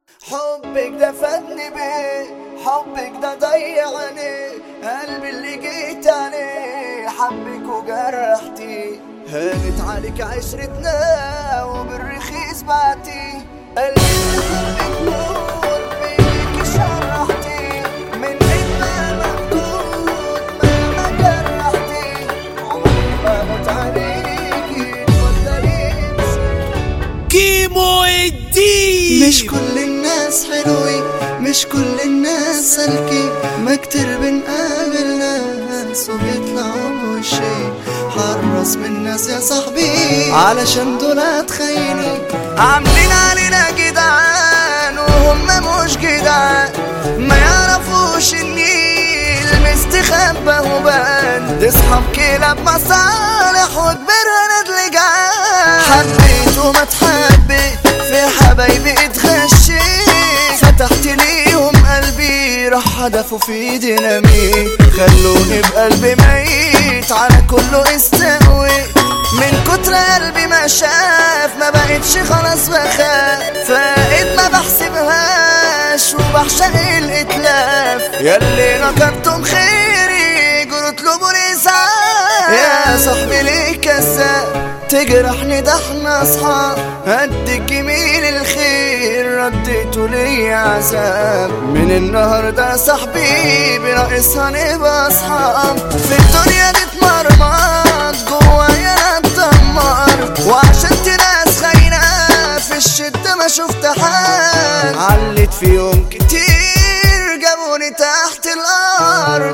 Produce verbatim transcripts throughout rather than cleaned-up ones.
حبك ده فادني بيه، حبك ده ضيعني، قلبي اللي جيت عليه حبك وجرحتي. هانت عليك عشرتنا وبالرخيص بعتي، قلبي اللي حبك موت بيك شرحتي. من ما مخدود ما جرحتي، عمري ما موت عليكي اتفضلي كيمو الدين. مش كل الناس حلوين، مش كل الناس سالكين، ما كتير بنقابل ناس وبيطلعوا بوشين. حرص من الناس يا صاحبي علشان دولات خاينين، عاملين علينا جدعان وهم مش جدعان، ما يعرفوش اني المستخبى وبان. دي صحاب كلاب مصالح وكبرها ندل جعان. حبيت وما اتحبيت، في حبايبي اتغشيت، فتحت ليهم قلبي راح هدفوا في ديناميت. خلوني بقلبي ميت على كله استقويت، من كتر قلبي ما شاف ما بقتش خلاص بخاف. فايد ما بحسبهاش وبعشق الاتلاف، ياللي نكرتم خيري جروا اطلبوا لي اسعاف. يا صاحبي ليه كذاب تجرحني، ده احنا اصحاب، قد جميل الخير رديته لي عذاب. من النهارده صاحبي بناقصها نبقى اصحاب، في الدنيا دي اتمرمط جوايا انا اتدمرت، وعشان ناس خاينه في الشده ما شفت حد. علت فيهم كتير جابوني تحت الارض.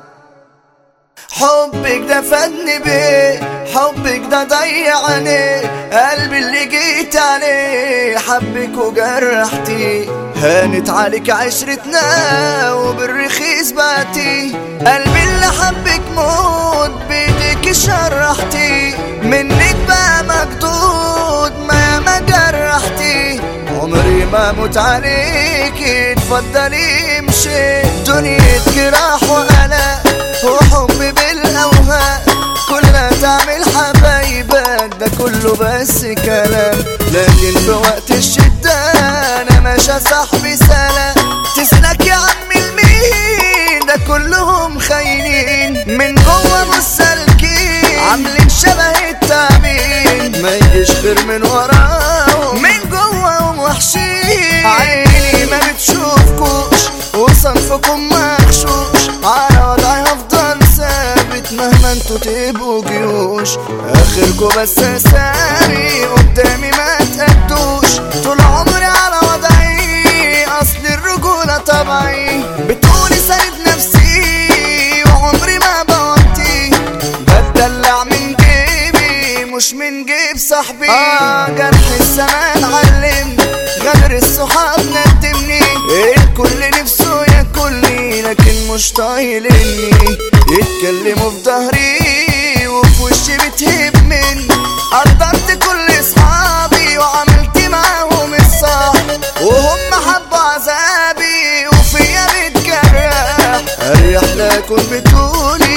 حبك ده فادني بيه، حبك ده ضيعني، قلبي اللي جيت عليه حبك وجرحتي. هانت عليك عشرتنا وبالرخيص بعتي، قلبي اللي حبك موت بيديك شرحتي. منك بقى مجدود ما ما جرحتي، عمري ما موت عليكي اتفضلي امشي. دنيا جراح وقلق وحب بالاوهام، كلها تعمل حبايبك ده كله بس كلام. لكن في وقت الشدة انا ماشي صاحبي سلام. تسلك يا عم المين ده كلهم خاينين، من جوه مش سالكين عاملين شبه التعبين. ما يجيش غير من وراهم، من جوه وحشين. عيني ما بتشوفكوش وصنفكم مغشوش، على وضعي هفضل ثابت مهما انتوا تبقوا جيوش. اخركوا بس اسامي قدامي ما تقدوش، طول عمري على وضعي اصل الرجولة طبعي. بتقولي ساند نفسي وعمري ما بوطي، بتدلع من جيبي مش من جيب صاحبي. اه جرح الزمان علمني، غدر الصحاب ندمني، الكل نفسه ياكلني لكن مش طايلني. يتكلموا في ظهري وفي وشي بتهب مني، قدرت كل اصحابي وعملت معاهم الصح، وهم حبوا عذابي وفيا بتجرح. اريح لا اكون بتقولي